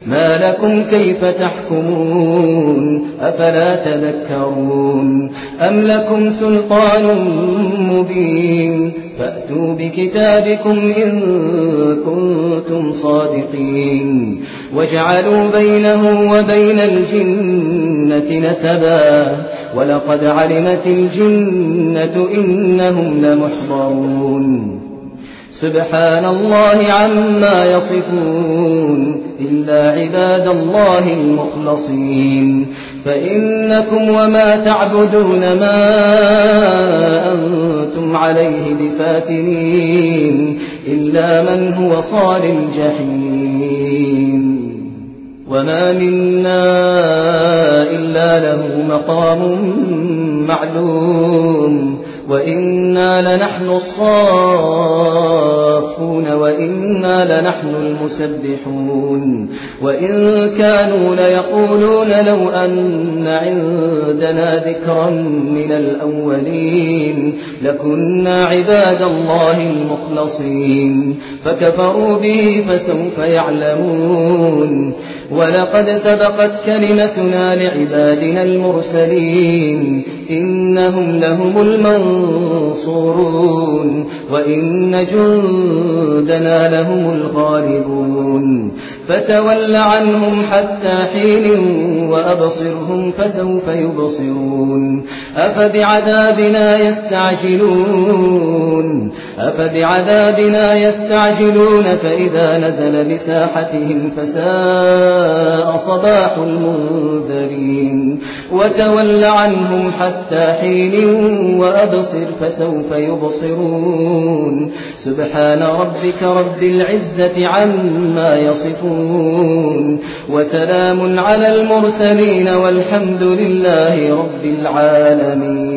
ما لكم كيف تحكمون أفلا تذكرون أم لكم سلطان مبين فأتوا بكتابكم إن كنتم صادقين وجعلوا بينه وبين الجنة نسبا ولقد علمت الجنة إنهم لمحضرون سبحان الله عما يصفون إلا عباد الله المخلصين فإنكم وما تعبدون ما أنتم عليه بفاتنين إلا من هو صال الجحيم وما منا إلا له مقام معلوم وإنا لنحن الصافون وإنا لنحن المسبحون وإن كانوا ليقولون لو أن عندنا ذكرا من الأولين لكنا عباد الله المخلصين فكفروا به فسوف يعلمون ولقد سبقت كلمتنا لعبادنا المرسلين إنهم لهم المنصورون وإن جندنا لهم الغالبون فتول عنهم حتى حين وأبصرهم فسوف يبصرون أفبعذابنا يستعجلون فإذا نزل بساحتهم فساء صباح المنذرين وتول عنهم حتى حين وأبصر فسوف يبصرون سبحان ربك رب العزة عما يصفون وسلام على المرسلين والحمد لله رب العالمين.